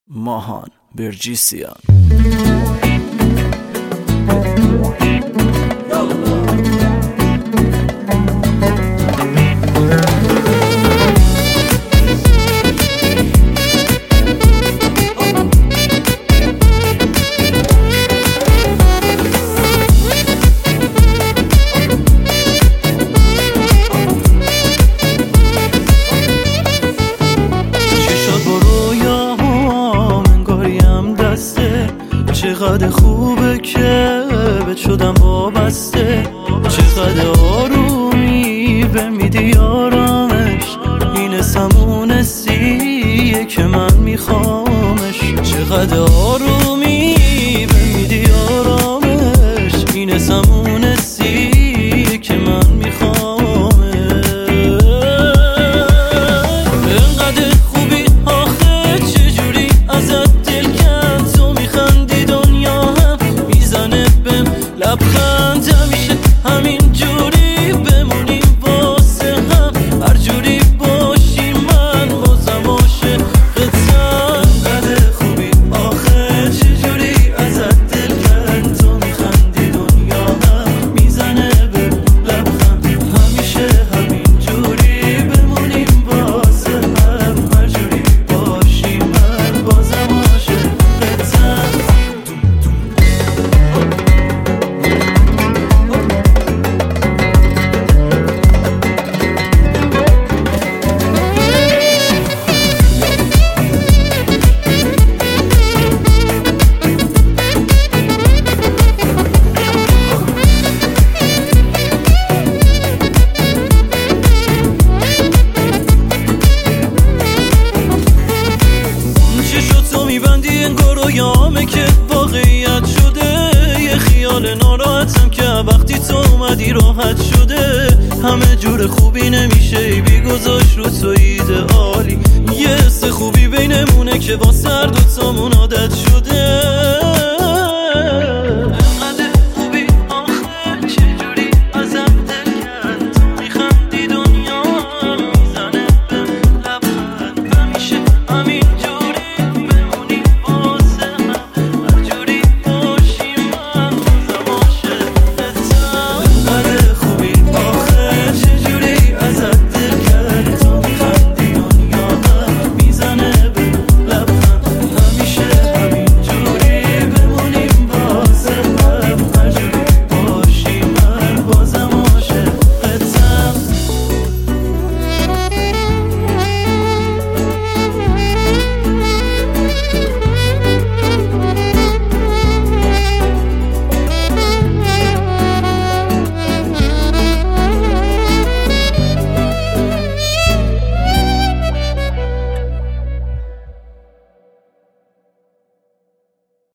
ماهان برجیسیان. چقدر خوبه که بهت شدم وابسته، چقدر آرومی به میدی آرامش، این سمونستیه که من میخوامش. چقدر آرومی به میدی آرامش، این سمونستیه که من میخوامش. انقدر خوبی آخه چجوری ازت لبخند همیشه همین جوری بمونیم واسه هم، هر جوری باشی من بازم عاشقتم. انقدر خوبی آخه چجوری ازت دل کرد، تو میخندی دنیا هم میزنه به لبخند، همیشه همین جوری بمونیم واسه هم، هر جوری باشی من بازم عاشقتم. میبندی انگار رویامه که واقعیت شده، یه خیال ناراحتم که وقتی تو اومدی راحت شده. همه جور خوبی نمیشه بی گذاشت رو تو ایدئالی، یه حس خوبی بینمونه که با سر دوتامون عادت شده.